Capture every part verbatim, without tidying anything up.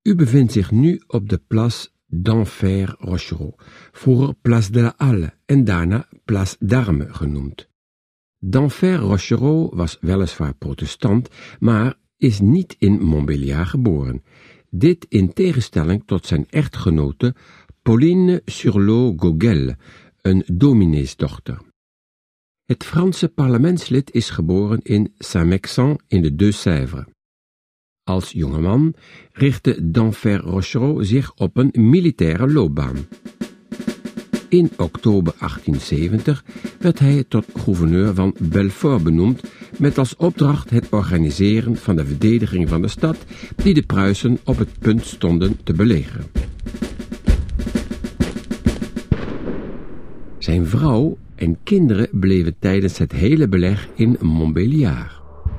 U bevindt zich nu op de Place d'Enfer Rochereau, vroeger Place de la Halle en daarna Place d'Armes genoemd. D'Enfer Rochereau was weliswaar protestant, maar is niet in Montbéliard geboren. Dit in tegenstelling tot zijn echtgenote Pauline Surlot-Gauguel, een domineesdochter. Het Franse parlementslid is geboren in Saint-Mexan in de Deux-Sèvres. Als jongeman richtte d'Enfer Rochereau zich op een militaire loopbaan. In oktober achttienzeventig werd hij tot gouverneur van Belfort benoemd, met als opdracht het organiseren van de verdediging van de stad, die de Pruisen op het punt stonden te belegeren. Zijn vrouw en kinderen bleven tijdens het hele beleg in Montbéliard.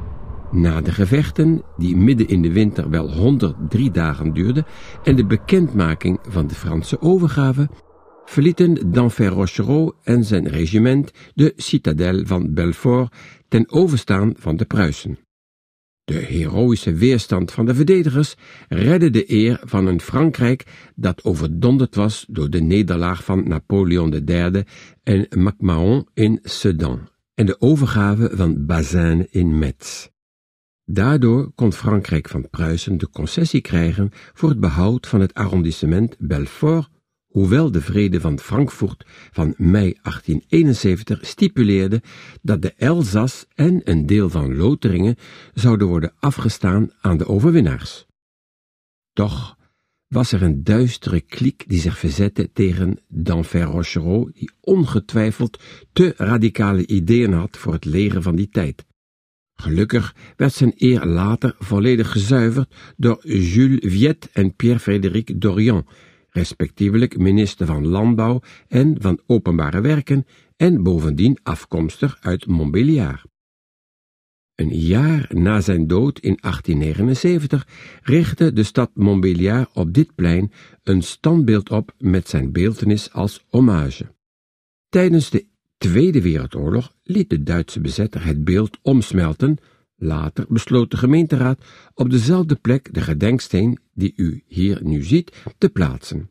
Na de gevechten, die midden in de winter wel honderddrie dagen duurden, en de bekendmaking van de Franse overgave, verlieten d'Enfer Rochereau en zijn regiment de citadel van Belfort ten overstaan van de Pruisen. De heroïsche weerstand van de verdedigers redde de eer van een Frankrijk dat overdonderd was door de nederlaag van Napoleon de derde en MacMahon in Sedan en de overgave van Bazaine in Metz. Daardoor kon Frankrijk van Pruisen de concessie krijgen voor het behoud van het arrondissement Belfort, hoewel de vrede van Frankfurt van mei achttien eenenzeventig stipuleerde dat de Elzas en een deel van Lotharingen zouden worden afgestaan aan de overwinnaars. Toch was er een duistere kliek die zich verzette tegen d'Enfer Rochereau, die ongetwijfeld te radicale ideeën had voor het leger van die tijd. Gelukkig werd zijn eer later volledig gezuiverd door Jules Viette en Pierre-Frédéric Dorion, respectievelijk minister van Landbouw en van Openbare Werken en bovendien afkomstig uit Montbéliard. Een jaar na zijn dood in achttien negenenzeventig richtte de stad Montbéliard op dit plein een standbeeld op met zijn beeltenis als hommage. Tijdens de Tweede Wereldoorlog liet de Duitse bezetter het beeld omsmelten. Later besloot de gemeenteraad op dezelfde plek de gedenksteen die u hier nu ziet te plaatsen.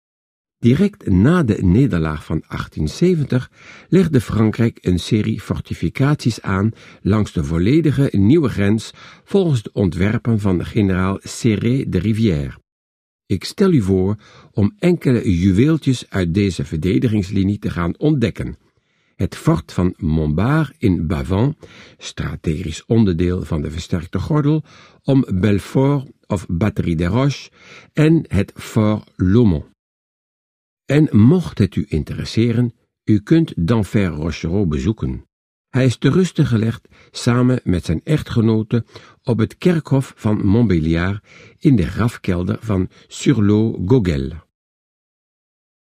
Direct na de nederlaag van achttien zeventig legde Frankrijk een serie fortificaties aan langs de volledige nieuwe grens volgens de ontwerpen van generaal Serré de Rivière. Ik stel u voor om enkele juweeltjes uit deze verdedigingslinie te gaan ontdekken. Het fort van Montbard in Bavent, strategisch onderdeel van de versterkte gordel, om Belfort of Batterie des Roches en het fort Laumont. En mocht het u interesseren, u kunt d'Enfer Rochereau bezoeken. Hij is te ruste gelegd samen met zijn echtgenote op het kerkhof van Montbéliard in de grafkelder van Surlot-Gauguel.